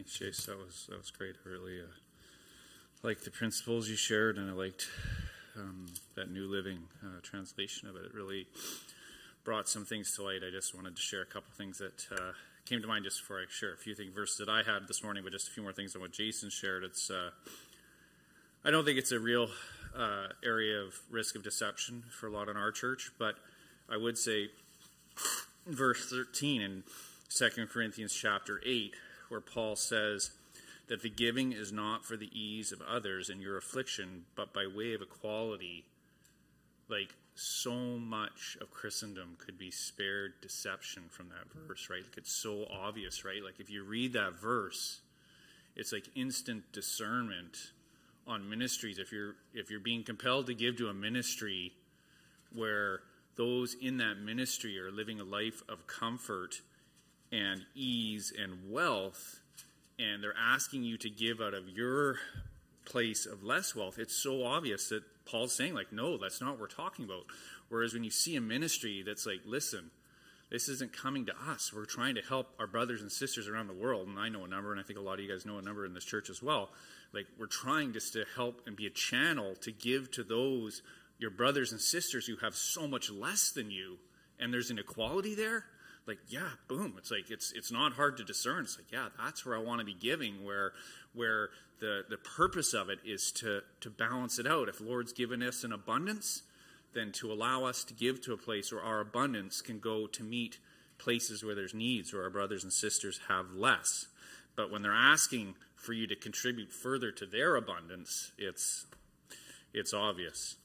Thanks, Chase. That was great. I really liked the principles you shared, and I liked that New Living translation of it. It really brought some things to light. I just wanted to share a couple things that came to mind just before I share a few verses that I had this morning, but just a few more things on what Jason shared. It's I don't think it's a real area of risk of deception for a lot in our church, but I would say verse 13 in 2 Corinthians chapter 8, where Paul says that the giving is not for the ease of others in your affliction, but by way of equality. Like, so much of Christendom could be spared deception from that verse, right? Like, it's so obvious, right? Like, if you read that verse, it's like instant discernment on ministries. If you're being compelled to give to a ministry where those in that ministry are living a life of comfort and ease and wealth, and they're asking you to give out of your place of less wealth, it's so obvious that Paul's saying, like, no, that's not what we're talking about. Whereas when you see a ministry that's like, listen, this isn't coming to us. We're trying to help our brothers and sisters around the world, and I know a number, and I think a lot of you guys know a number in this church as well. Like, we're trying just to help and be a channel to give to those, your brothers and sisters who have so much less than you, and there's an equality there. Like, yeah, boom. It's like, it's not hard to discern. It's like, yeah, that's where I want to be giving, where the purpose of it is to balance it out. If the Lord's given us an abundance, then to allow us to give to a place where our abundance can go to meet places where there's needs, where our brothers and sisters have less. But when they're asking for you to contribute further to their abundance, it's obvious.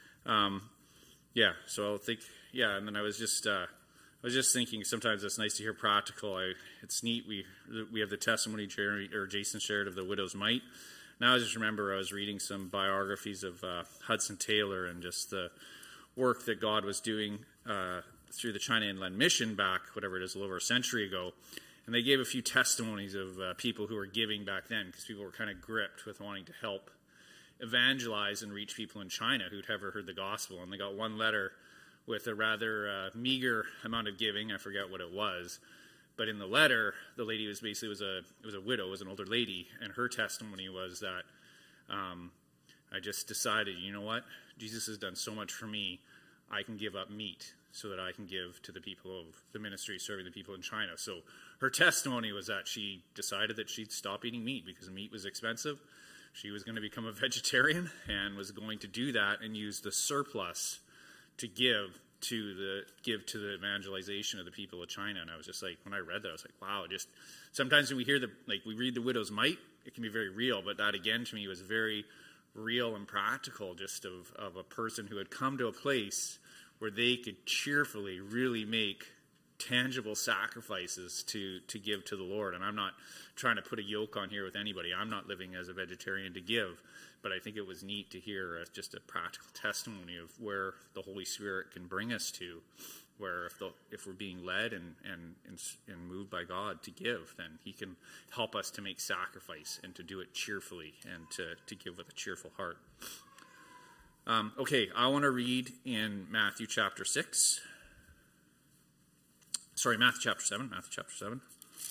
So I'll think, and then I was just thinking, sometimes it's nice to hear practical. It's neat. We have the testimony Jason shared of the widow's mite. Now I just remember I was reading some biographies of Hudson Taylor and just the work that God was doing through the China Inland Mission back, whatever it is, a little over a century ago. And they gave a few testimonies of people who were giving back then, because people were kind of gripped with wanting to help evangelize and reach people in China who'd never heard the gospel. And they got one letter with a rather meager amount of giving. I forget what it was. But in the letter, the lady was basically was a widow, was an older lady, and her testimony was that I just decided, you know what? Jesus has done so much for me, I can give up meat so that I can give to the people of the ministry serving the people in China. So her testimony was that she decided that she'd stop eating meat because meat was expensive. She was going to become a vegetarian and was going to do that and use the surplus to give to the evangelization of the people of China. And I was just like, when I read that, I was like, wow. Just sometimes when we hear we read the widow's mite, it can be very real, but that again to me was very real and practical, just of a person who had come to a place where they could cheerfully really make tangible sacrifices to give to the Lord. And I'm not trying to put a yoke on here with anybody. I'm not living as a vegetarian to give, but I think it was neat to hear just a practical testimony of where the Holy Spirit can bring us to, where if we're being led and moved by God to give, then He can help us to make sacrifice and to do it cheerfully and to give with a cheerful heart. I want to read in Matthew chapter 7. Matthew chapter 7.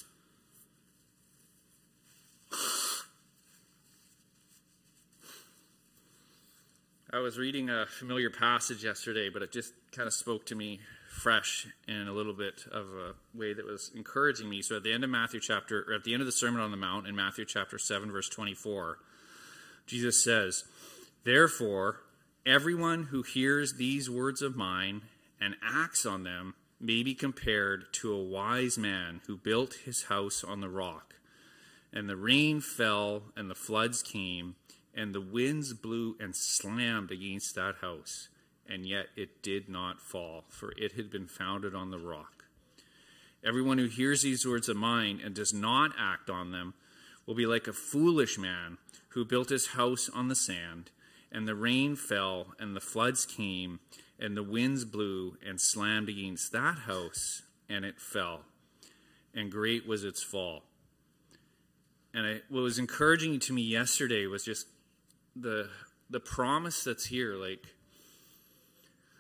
I was reading a familiar passage yesterday, but it just kind of spoke to me fresh in a little bit of a way that was encouraging me. So at the end of at the end of the Sermon on the Mount in Matthew chapter 7, verse 24, Jesus says, "Therefore, everyone who hears these words of mine and acts on them may be compared to a wise man who built his house on the rock. And the rain fell, and the floods came, and the winds blew and slammed against that house, and yet it did not fall, for it had been founded on the rock. Everyone who hears these words of mine and does not act on them will be like a foolish man who built his house on the sand, and the rain fell, and the floods came, and the winds blew and slammed against that house, and it fell, and great was its fall." And what was encouraging to me yesterday was just the promise that's here. Like,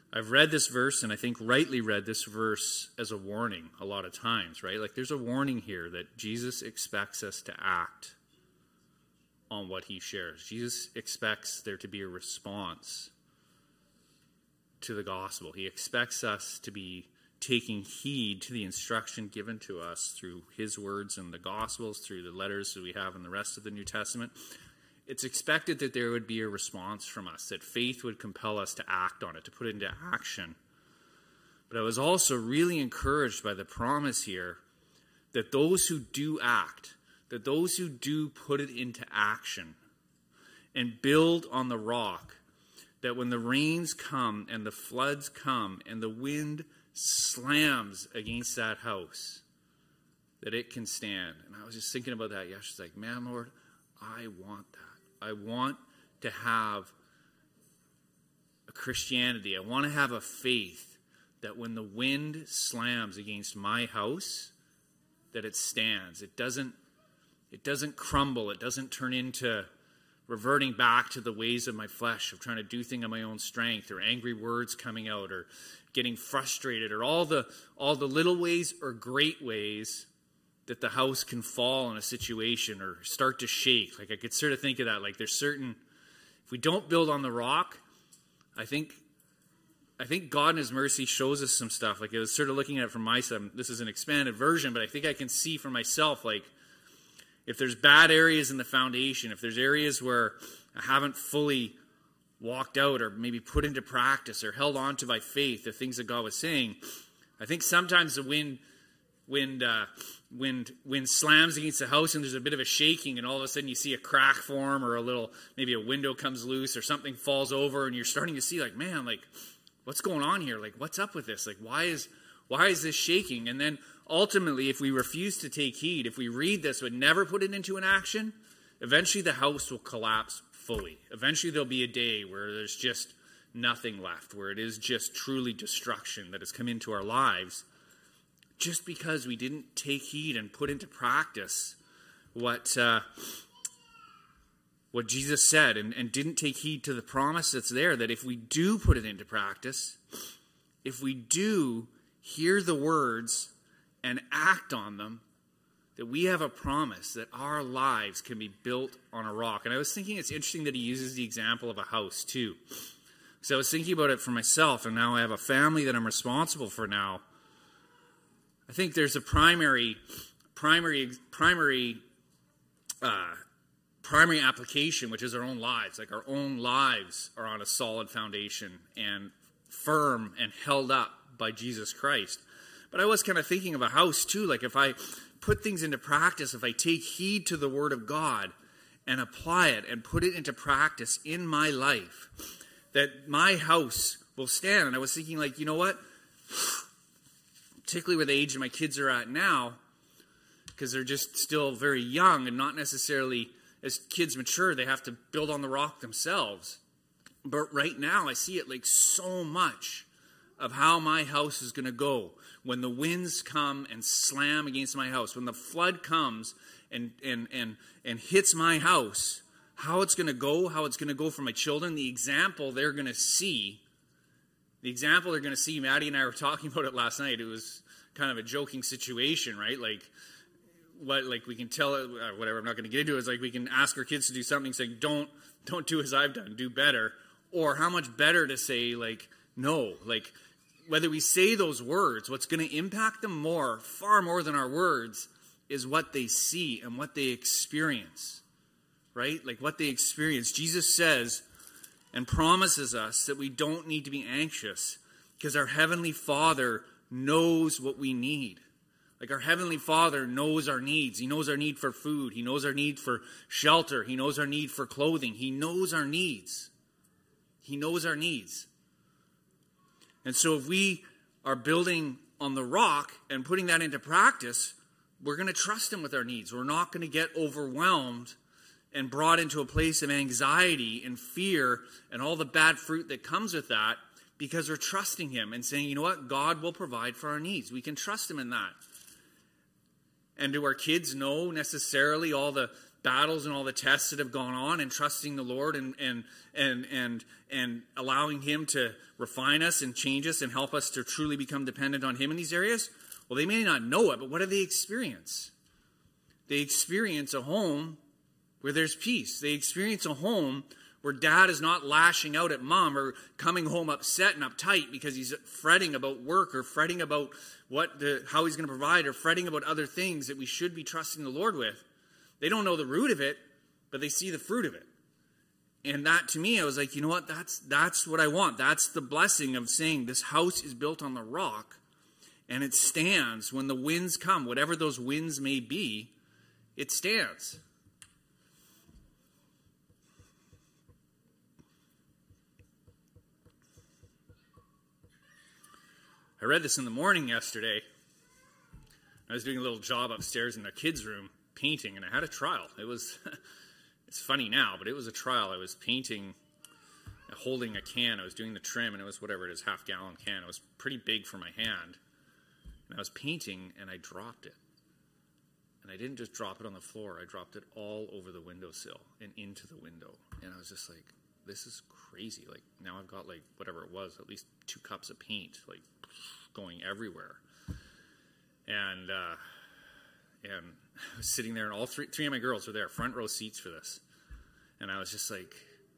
I've read this verse, and I think rightly read this verse as a warning a lot of times, right? Like there's a warning here that Jesus expects us to act on what he shares. Jesus expects there to be a response to the gospel. He expects us to be taking heed to the instruction given to us through his words in the gospels, through the letters that we have in the rest of the New Testament. It's expected that there would be a response from us, that faith would compel us to act on it, to put it into action. But I was also really encouraged by the promise here that those who do act, that those who do put it into action and build on the rock, that when the rains come and the floods come and the wind slams against that house, that it can stand. And I was just thinking about that yesterday. It's like, man, Lord, I want that. I want to have a Christianity. I want to have a faith that when the wind slams against my house, that it stands. It doesn't crumble. It doesn't turn into reverting back to the ways of my flesh, of trying to do things on my own strength, or angry words coming out, or getting frustrated, or all the little ways or great ways that the house can fall in a situation or start to shake. Like I could sort of think of that. Like there's certain, if we don't build on the rock, I think God in his mercy shows us some stuff. Like I was sort of looking at it from my side. This is an expanded version, but I think I can see for myself, like if there's bad areas in the foundation, if there's areas where I haven't fully walked out or maybe put into practice or held on to by faith the things that God was saying, I think sometimes the wind slams against the house and there's a bit of a shaking, and all of a sudden you see a crack form, or maybe a window comes loose or something falls over, and you're starting to see like, man, like what's going on here? Like what's up with this? Like why is this shaking? And then ultimately, if we refuse to take heed, if we read this but never put it into an action, eventually the house will collapse fully. Eventually there'll be a day where there's just nothing left, where it is just truly destruction that has come into our lives, just because we didn't take heed and put into practice what Jesus said, and didn't take heed to the promise that's there, that if we do put it into practice, if we do hear the words and act on them, that we have a promise that our lives can be built on a rock. And I was thinking it's interesting that he uses the example of a house too. So I was thinking about it for myself, and now I have a family that I'm responsible for now. I think there's a primary application, which is our own lives. Like our own lives are on a solid foundation and firm and held up by Jesus Christ. But I was kind of thinking of a house too. Like if I put things into practice, if I take heed to the Word of God and apply it and put it into practice in my life, that my house will stand. And I was thinking, like, you know what? Particularly with the age that my kids are at now, because they're just still very young and not necessarily, as kids mature, they have to build on the rock themselves. But right now I see it like so much of how my house is going to go when the winds come and slam against my house, when the flood comes and hits my house, how it's going to go for my children, the example they're going to see. Maddie and I were talking about it last night. It was kind of a joking situation, right? Like we can tell it, whatever, I'm not going to get into it. It's like we can ask our kids to do something, saying, don't do as I've done, do better. Or how much better to say, like, no, like, whether we say those words, what's going to impact them far more than our words, is what they see and what they experience, right? Like what they experience. Jesus says and promises us that we don't need to be anxious because our Heavenly Father knows what we need. Like our Heavenly Father knows our needs. He knows our need for food. He knows our need for shelter. He knows our need for clothing. He knows our needs. He knows our needs. And so if we are building on the rock and putting that into practice, we're going to trust Him with our needs. We're not going to get overwhelmed and brought into a place of anxiety and fear and all the bad fruit that comes with that, because we're trusting Him and saying, you know what, God will provide for our needs. We can trust Him in that. And do our kids know necessarily all the battles and all the tests that have gone on, and trusting the Lord and allowing him to refine us and change us and help us to truly become dependent on him in these areas? Well, they may not know it, but what do they experience? They experience a home where there's peace. They experience a home where dad is not lashing out at mom or coming home upset and uptight because he's fretting about work or fretting about how he's going to provide or fretting about other things that we should be trusting the Lord with. They don't know the root of it, but they see the fruit of it. And that, to me, I was like, you know what? That's what I want. That's the blessing of saying this house is built on the rock, and it stands when the winds come. Whatever those winds may be, it stands. I read this in the morning yesterday. I was doing a little job upstairs in the kids' room, painting, and I had a trial. It's funny now, but it was a trial. I was painting, holding a can. I was doing the trim, and it was whatever it is, half-gallon can. It was pretty big for my hand. And I was painting, and I dropped it. And I didn't just drop it on the floor. I dropped it all over the windowsill and into the window. And I was just like, this is crazy. Like, now I've got, like, whatever it was, at least 2 cups of paint, like, going everywhere. And I was sitting there, and all three of my girls were there, front row seats for this. And I was just like,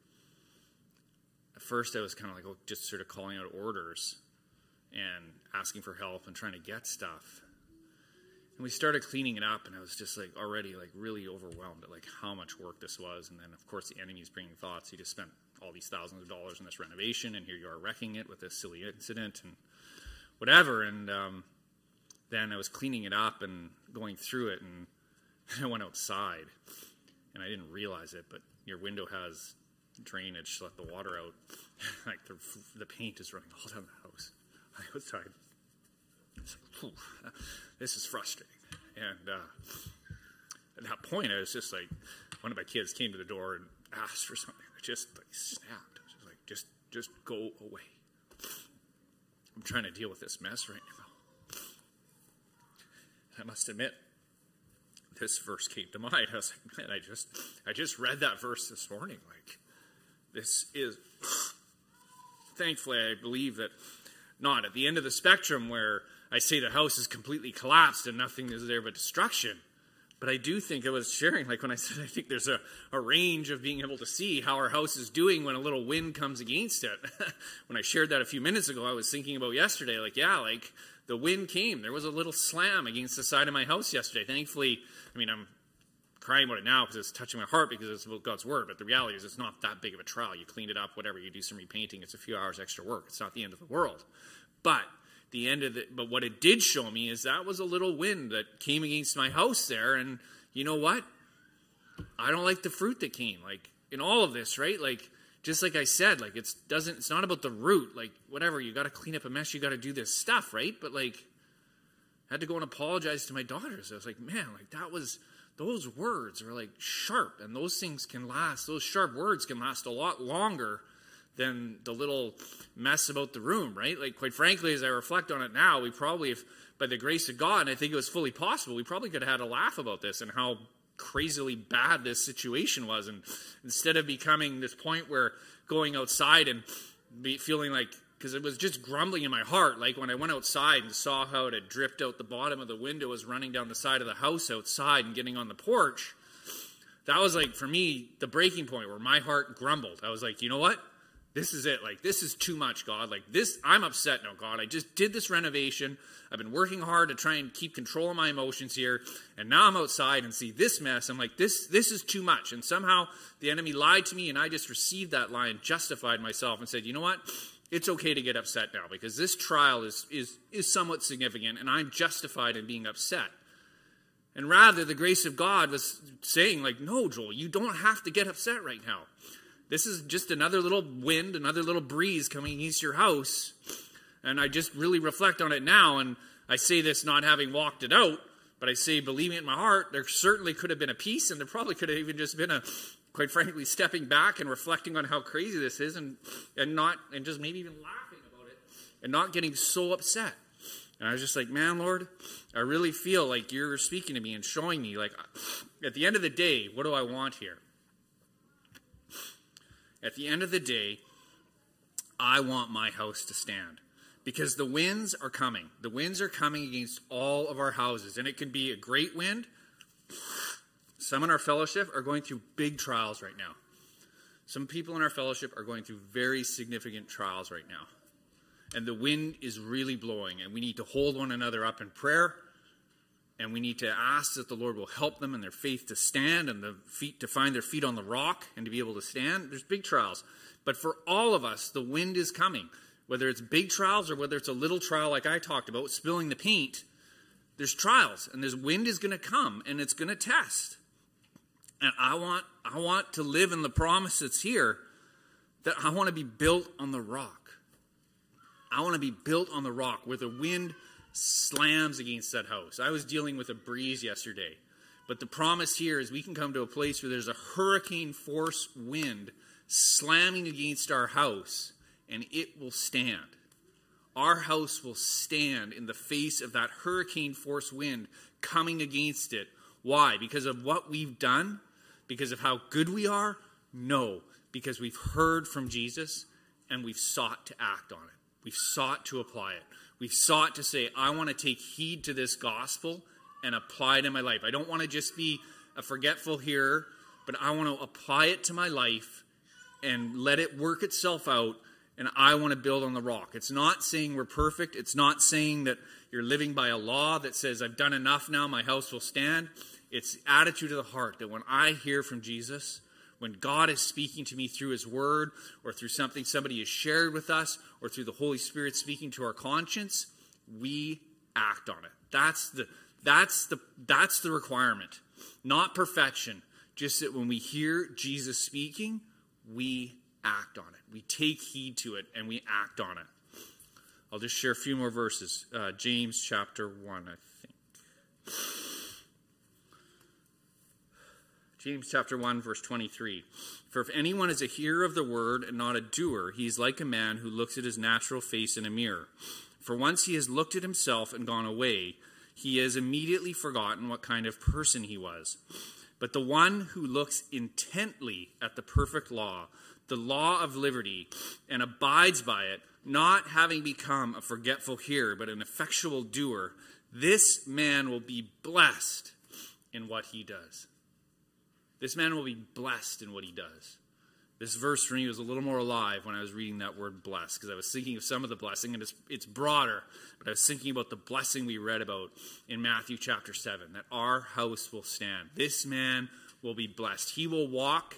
at first I was kind of like, just sort of calling out orders and asking for help and trying to get stuff. And we started cleaning it up, and I was just like already like really overwhelmed at like how much work this was. And then of course the enemy's bringing thoughts. He just spent all these thousands of dollars on this renovation, and here you are wrecking it with this silly incident and whatever. And then I was cleaning it up and going through it, and I went outside, and I didn't realize it, but your window has drainage to let the water out. Like the paint is running all down the house. I was outside. It's like, this is frustrating. And at that point, I was just like, one of my kids came to the door and asked for something. I just like snapped. I was just like, just go away. I'm trying to deal with this mess right now. I must admit, this verse came to mind. I was like, man, I just read that verse this morning. Like, this is, thankfully, I believe that not at the end of the spectrum where I say the house is completely collapsed and nothing is there but destruction. But I do think I was sharing, like when I said I think there's a range of being able to see how our house is doing when a little wind comes against it. When I shared that a few minutes ago, I was thinking about yesterday, like, yeah, like the wind came. There was a little slam against the side of my house yesterday. Thankfully, I mean, I'm crying about it now because it's touching my heart because it's about God's word. But the reality is it's not that big of a trial. You clean it up, whatever. You do some repainting. It's a few hours extra work. It's not the end of the world. But but what it did show me is that was a little wind that came against my house there. And you know what? I don't like the fruit that came. Like in all of this, right? Like, just like I said, like it's not about the root. Like whatever, you got to clean up a mess. You got to do this stuff, right? But like, I had to go and apologize to my daughters. I was like, man, like those words are like sharp, and those things can last. Those sharp words can last a lot longer than the little mess about the room, right? Like, quite frankly, as I reflect on it now, we probably, if by the grace of God, and I think it was fully possible, we probably could have had a laugh about this and how crazily bad this situation was. And instead of becoming this point where going outside and feeling like, because it was just grumbling in my heart, like when I went outside and saw how it had dripped out the bottom of the window, was running down the side of the house outside and getting on the porch, that was like, for me, the breaking point where my heart grumbled. I was like, you know what? This is it. Like, this is too much, God. Like, this, I'm upset now, God. I just did this renovation. I've been working hard to try and keep control of my emotions here. And now I'm outside and see this mess. I'm like, this is too much. And somehow the enemy lied to me, and I just received that lie and justified myself and said, you know what? It's okay to get upset now because this trial is somewhat significant, and I'm justified in being upset. And rather, the grace of God was saying, like, no, Joel, you don't have to get upset right now. This is just another little wind, another little breeze coming against your house. And I just really reflect on it now. And I say this not having walked it out, but I say, believing it in my heart, there certainly could have been a peace, and there probably could have even just been a, quite frankly, stepping back and reflecting on how crazy this is and just maybe even laughing about it and not getting so upset. And I was just like, man, Lord, I really feel like you're speaking to me and showing me, like, at the end of the day, what do I want here? At the end of the day, I want my house to stand. Because the winds are coming. The winds are coming against all of our houses. And it can be a great wind. Some in our fellowship are going through big trials right now. Some people in our fellowship are going through very significant trials right now. And the wind is really blowing. And we need to hold one another up in prayer. And we need to ask that the Lord will help them in their faith to stand and the feet to find their feet on the rock and to be able to stand. There's big trials. But for all of us, the wind is coming. Whether it's big trials or whether it's a little trial like I talked about, spilling the paint, there's trials. And this wind is going to come and it's going to test. And I want to live in the promise that's here, that I want to be built on the rock. I want to be built on the rock where the wind slams against that house. I was dealing with a breeze yesterday. But the promise here is we can come to a place where there's a hurricane force wind slamming against our house, and it will stand. Our house will stand in the face of that hurricane force wind coming against it. Why? Because of what we've done? Because of how good we are? No. Because we've heard from Jesus and we've sought to act on it. We've sought to apply it. We've sought to say, I want to take heed to this gospel and apply it in my life. I don't want to just be a forgetful hearer, but I want to apply it to my life and let it work itself out, and I want to build on the rock. It's not saying we're perfect. It's not saying that you're living by a law that says, I've done enough now, my house will stand. It's the attitude of the heart that when I hear from Jesus, when God is speaking to me through his word or through something somebody has shared with us or through the Holy Spirit speaking to our conscience, we act on it. That's the requirement. Not perfection. Just that when we hear Jesus speaking, we act on it. We take heed to it and we act on it. I'll just share a few more verses. James chapter 1, I think. James chapter 1, verse 23. For if anyone is a hearer of the word and not a doer, he is like a man who looks at his natural face in a mirror. For once he has looked at himself and gone away, he has immediately forgotten what kind of person he was. But the one who looks intently at the perfect law, the law of liberty, and abides by it, not having become a forgetful hearer, but an effectual doer, this man will be blessed in what he does. This man will be blessed in what he does. This verse for me was a little more alive when I was reading that word blessed, because I was thinking of some of the blessing, and it's broader, but I was thinking about the blessing we read about in Matthew chapter 7, that our house will stand. This man will be blessed. He will walk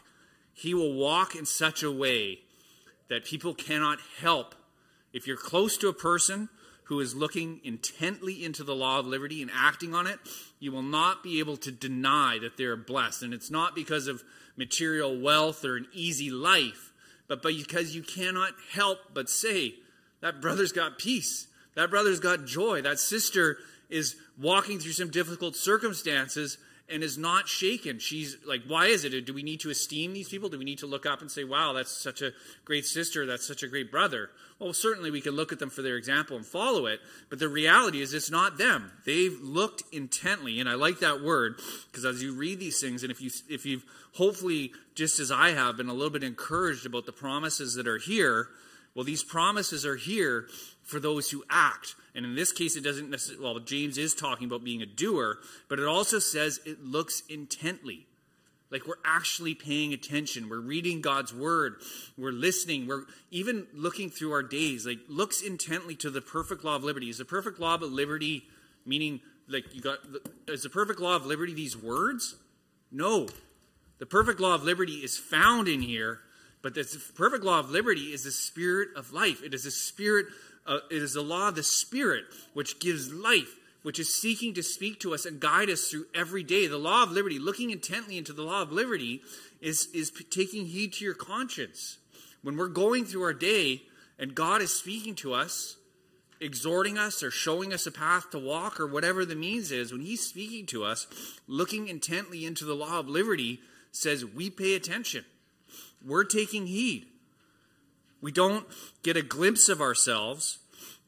in such a way that people cannot help. If you're close to a person who is looking intently into the law of liberty and acting on it, you will not be able to deny that they're blessed. And it's not because of material wealth or an easy life, but because you cannot help but say, that brother's got peace. That brother's got joy. That sister is walking through some difficult circumstances and is not shaken. She's like, why is it? Do we need to esteem these people? Do we need to look up and say, wow, that's such a great sister, that's such a great brother? Well, certainly we can look at them for their example and follow it, but the reality is it's not them. They've looked intently, and I like that word, because as you read these things, and if you've hopefully, just as I have, been a little bit encouraged about the promises that are here, well, these promises are here for those who act. And in this case, it doesn't necessarily, well, James is talking about being a doer, but it also says it looks intently. Like we're actually paying attention. We're reading God's word. We're listening. We're even looking through our days. Like looks intently to the perfect law of liberty. Is the perfect law of liberty meaning like is the perfect law of liberty these words? No. The perfect law of liberty is found in here, but the perfect law of liberty is the spirit of life. It is the spirit. It is the law of the Spirit which gives life, which is seeking to speak to us and guide us through every day. The law of liberty, looking intently into the law of liberty, is taking heed to your conscience. When we're going through our day and God is speaking to us, exhorting us or showing us a path to walk or whatever the means is, when he's speaking to us, looking intently into the law of liberty says we pay attention. We're taking heed. We don't get a glimpse of ourselves,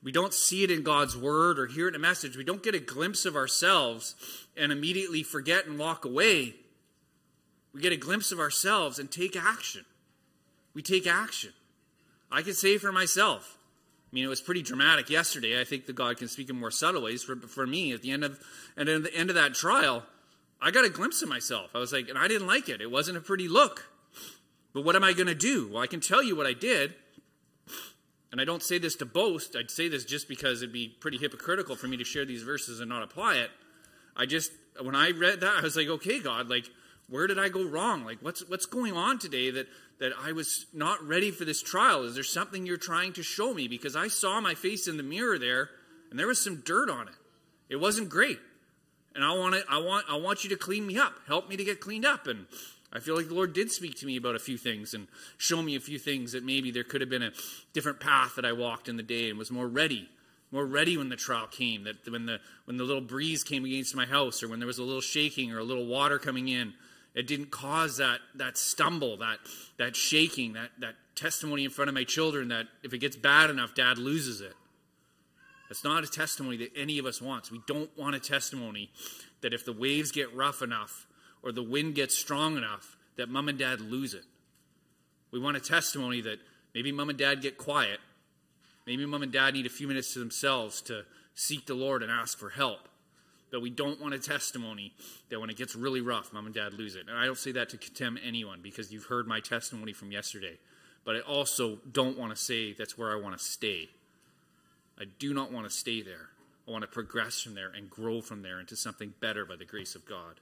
We don't see it in God's word or hear it in a message. We don't get a glimpse of ourselves and immediately forget and walk away. We get a glimpse of ourselves and take action. We take action. I can say for myself, I mean, it was pretty dramatic yesterday. I think that God can speak in more subtle ways. For me, at the end of that trial, I got a glimpse of myself. I was like, and I didn't like it. It wasn't a pretty look. But what am I going to do? Well, I can tell you what I did. And I don't say this to boast. I'd say this just because it'd be pretty hypocritical for me to share these verses and not apply it. When I read that, I was like, okay, God, like, where did I go wrong? Like, what's going on today that I was not ready for this trial? Is there something you're trying to show me? Because I saw my face in the mirror there, and there was some dirt on it. It wasn't great. And I want you to clean me up. Help me to get cleaned up. And I feel like the Lord did speak to me about a few things and show me a few things that maybe there could have been a different path that I walked in the day and was more ready when the trial came, that when the little breeze came against my house, or when there was a little shaking or a little water coming in, it didn't cause that stumble, that shaking, that testimony in front of my children that if it gets bad enough, Dad loses it. That's not a testimony that any of us wants. We don't want a testimony that if the waves get rough enough or the wind gets strong enough, that Mom and Dad lose it. We want a testimony that maybe Mom and Dad get quiet. Maybe Mom and Dad need a few minutes to themselves to seek the Lord and ask for help. But we don't want a testimony that when it gets really rough, Mom and Dad lose it. And I don't say that to condemn anyone, because you've heard my testimony from yesterday. But I also don't want to say that's where I want to stay. I do not want to stay there. I want to progress from there and grow from there into something better by the grace of God.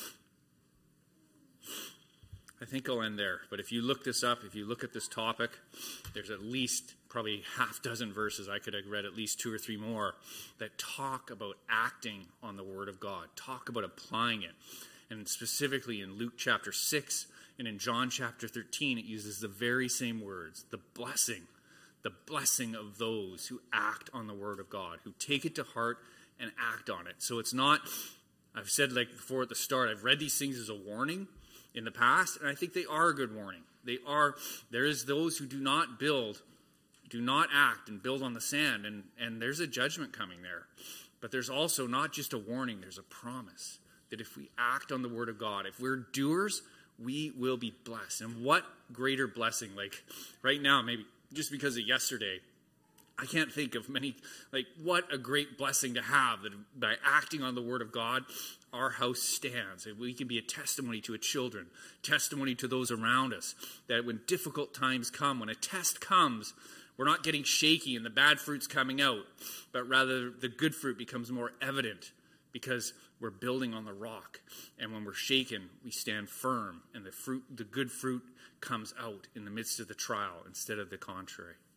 I think I'll end there. But if you look this up, if you look at this topic, there's at least probably half dozen verses. I could have read at least 2 or 3 more that talk about acting on the Word of God, talk about applying it. And specifically in Luke chapter 6 and in John chapter 13, it uses the very same words, the blessing of those who act on the Word of God, who take it to heart and act on it. So it's not, I've said like before at the start, I've read these things as a warning in the past, and I think they are a good warning. There is those who do not act and build on the sand, and there's a judgment coming there. But there's also not just a warning, there's a promise that if we act on the Word of God, if we're doers, we will be blessed. And what greater blessing, like right now, maybe just because of yesterday, I can't think of many, like what a great blessing to have that by acting on the Word of God, our house stands. We can be a testimony to our children, testimony to those around us, that when difficult times come, when a test comes, we're not getting shaky and the bad fruit's coming out, but rather the good fruit becomes more evident because we're building on the rock. And when we're shaken, we stand firm, and the good fruit comes out in the midst of the trial instead of the contrary.